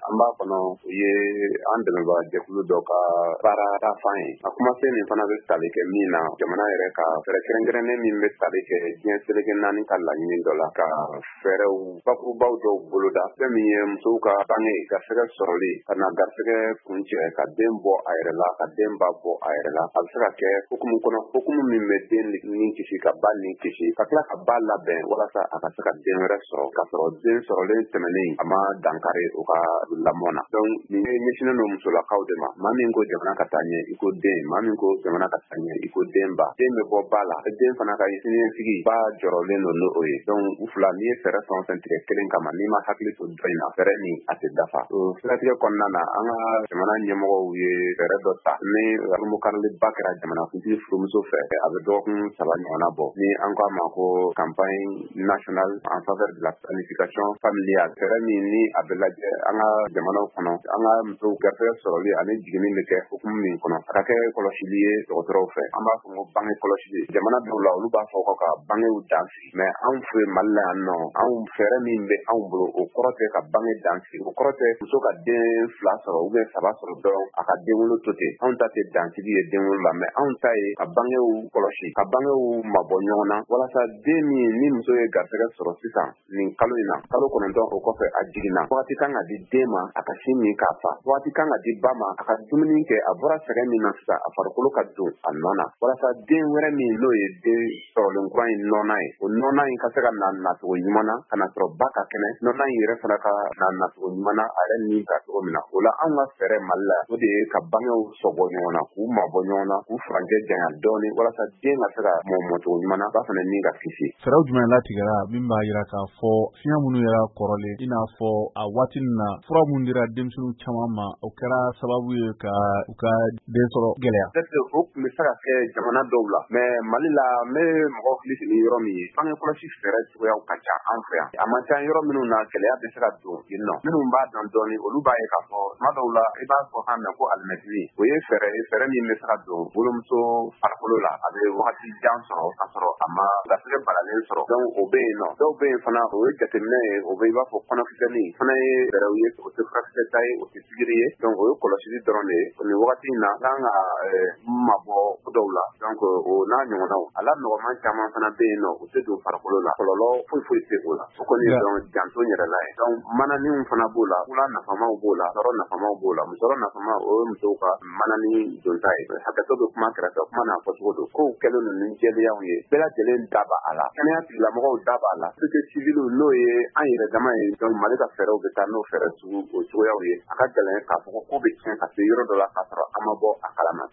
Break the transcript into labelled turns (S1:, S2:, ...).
S1: an b'a kɔnɔ u ye an dɛmɛbagajɛkulu dɔ ka baara taafan ye. A kumasen nin fana bɛ tali kɛ min na jamana yɛrɛ ka fɛɛrɛ kɛrɛnkɛrɛnnen min bɛ tali kɛ diɲɛ seleke 4 ka laɲini dɔ la ka fɛɛrɛw bakurubaw dɔw boloda fɛn min ye musow ka bange garisɛgɛ sɔrɔli ka na garisɛgɛ kuncɛ ka den bɔ a yɛrɛ la ka den ba bɔ a yɛrɛ la a bɛ se ka kɛ hukumu kɔnɔ hukumu min bɛ den ni kisi ka ba ni kisi ka tila ka ba labɛn walasa a ka se ka den wɛrɛ sɔrɔ ka sɔrɔ den sɔrɔlen tɛmɛnen a ma dankari u ka lamɔ na. Donc nin ye ɲɛsinnen don musolakaw de ma. Maa min ko jamana ka taa ɲɛ i ko den, maa min ko jamana ka taa ɲɛ i ko den ba. Den bɛ bɔ ba la, den fana ka siniɲɛsigi ba jɔrɔlen don n'o ye. Donc u fila n'i ye fɛɛrɛ fɛn o fɛn tigɛ kelen kama n'i ma hakili to dɔ in na fɛɛrɛ nin a tɛ dafa. O siratigɛ kɔnɔna na an ka jamana ɲɛmɔgɔw ye fɛɛrɛ dɔ ta ni alumukariliba kɛra jamanakuntigi furumuso fɛ a bɛ dɔgɔkun 3 ɲɔgɔnna bɔ ni an k'a ma ko campagne nationale en faveur de la planification familiale. Fɛɛrɛ min ni a bɛ lajɛ an ka jamanaw kɔnɔ an ka musow garisɛgɛ sɔrɔli ani jiginni bɛ kɛ hukumu min kɔnɔ a ka kɛ kɔlɔsili ye dɔgɔtɔrɔw fɛ. An b'a fɔ ko bange kɔlɔsili jamana dɔw la olu b'a fɔ ko ka bangew dan sigi mais anw fɛ Mali la yan nɔ anw fɛɛrɛ min bɛ anw bolo o kɔrɔ tɛ ka bange dan sigi o kɔrɔ tɛ muso ka den 2 sɔrɔ ou bien 3 sɔrɔ dɔrɔn a ka denwolo to ten. Anw ta tɛ dansigi ye denwolo la mais anw ta ye ka bangew kɔlɔsi ka bangew mabɔ ɲɔgɔn na walasa den min ni muso ye garisɛgɛ sɔrɔ sisan nin kalo in na kalo 9 o kɔfɛ a jiginna wagati kan ka di den ma a ka sin min k'a fa wagati kan ka di ba ma a ka dumuni kɛ a bɔra sɛgɛ min na sisan a farikolo ka don a nɔ na walasa den wɛrɛ min n'o ye den sɔrɔlen kura in nɔna ye o nɔna in ka se ka na nacogo ɲuman na ka na sɔrɔ ba ka kɛnɛ nɔna in yɛrɛ fana ka na nacogo ɲuman na a yɛrɛ ni ka cogo min na o la anw ka fɛɛrɛ Mali la o de ye ka bangew sɔbɔ ɲɔgɔn na k'u mabɔ ɲɔgɔn na k'u furancɛ janya dɔɔni walasa den ka se ka mɔcogo ɲuman na ba fana ni ka kisi.
S2: Fɛɛrɛw jumɛn latigɛra min b'a jira k'a fɔ fiɲɛ minnu yɛrɛ kɔrɔlen i n'a fɔ a waati na fura minnu dira denmisɛnninw caman ma o kɛra sababu ye ka u ka den sɔrɔ gɛlɛya.
S1: Peut-être o tun bɛ se ka kɛ jamana dɔw la mais Mali la n bɛ mɔgɔw hakili sigi yɔrɔ min ye bange kɔlɔsi fɛɛrɛ cogoyaw ka ca an fɛ yan a man ca yɔrɔ minnu na gɛlɛya bɛ se ka don yen nɔ minnu b'a dɔn dɔɔni olu b'a ye k'a fɔ tuma dɔw la i b'a fɔ kan mɛn ko alimɛtiri o ye fɛɛrɛ min bɛ se ka don wolomuso farikolo la a bɛ wagati jan sɔrɔ ka sɔrɔ a ma garisɛgɛ balalen sɔrɔ donc o bɛ yen nɔ dɔw bɛ yen fana o ye jateminɛ ye o bɛ i b'a fɔ kɔnɔfisɛni fana ye fɛɛrɛw ye o tɛ furakisɛ ta ye o tɛ pikiri ye donc o ye kɔlɔsili dɔrɔn de ye nin wagati in na kan ka mabɔ dɔw la donc o n'a ɲɔgɔnnaw a la nɔgɔman caman fana bɛ yen nɔ o tɛ don farikolo la kɔlɔlɔ foyi tɛ o la o kɔni ye donc janto n yɛrɛ la ye donc mananinw fana b'o la wula nafamaw b'o la sɔrɔ nafamaw b'o la musɔrɔ nafama o ye musow ka manani donta ye hakɛto bɛ kuma kɛrɛfɛ kuma n'a fɔcogo don kow kɛlen don ni jɛlenyaw ye bɛɛ lajɛlen da b'a la kɛnɛya tigilamɔgɔw da b'a la société civile n'o ye an yɛrɛ dama ye donc Mali ka fɛɛrɛw bɛ taa n'o fɛɛrɛ sugu o cogoyaw ye a ka gɛlɛn k'a fɔ ko bɛ tiɲɛ ka se yɔrɔ dɔ la k'a sɔrɔ an ma bɔ a kalama.